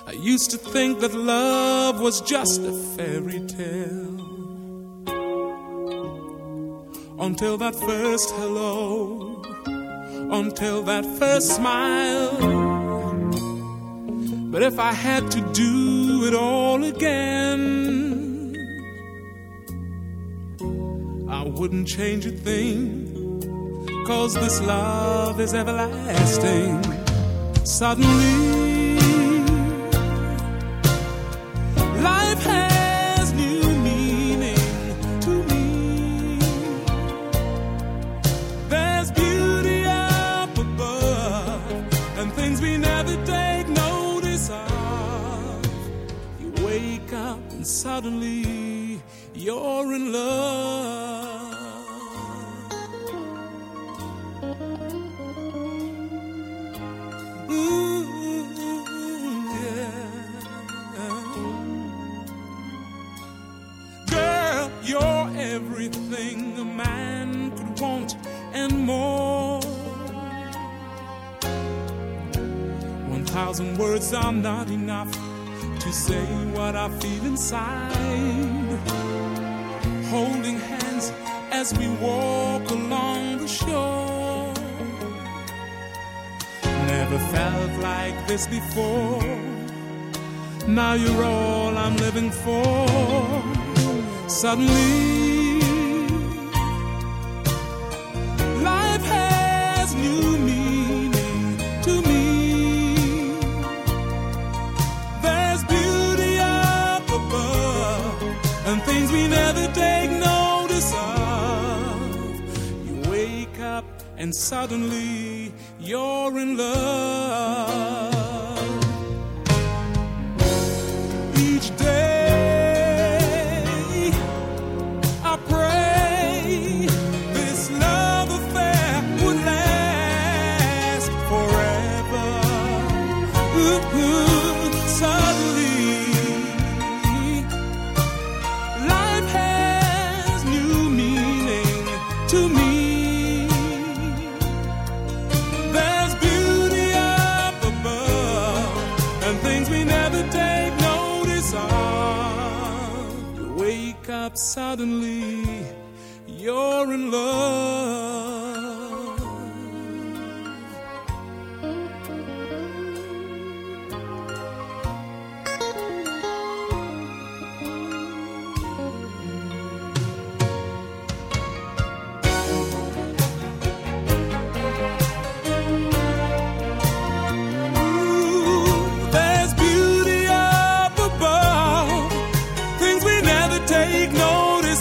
I used to think that love was just a fairy tale, until that first hello, until that first smile. But if I had to do it all again, I wouldn't change a thing, 'cause this love is everlasting. Suddenly, life has new meaning to me. There's beauty up above, and things we never take notice of. You wake up and suddenly you're in love. You're everything a man could want and more. 1,000 words are not enough to say what I feel inside. Holding hands as we walk along the shore. Never felt like this before. Now you're all I'm living for. Suddenly, life has new meaning to me. There's beauty up above, and things we never take notice of. You wake up and suddenly you're in love. Each day suddenly you're in love. Ooh, there's beauty up above, things we never take notice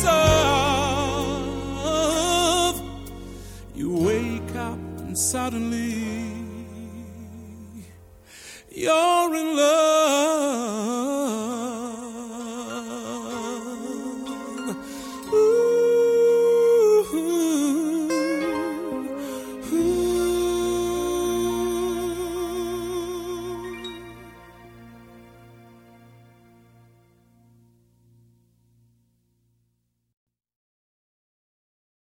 of. You wake up and suddenly you're in love.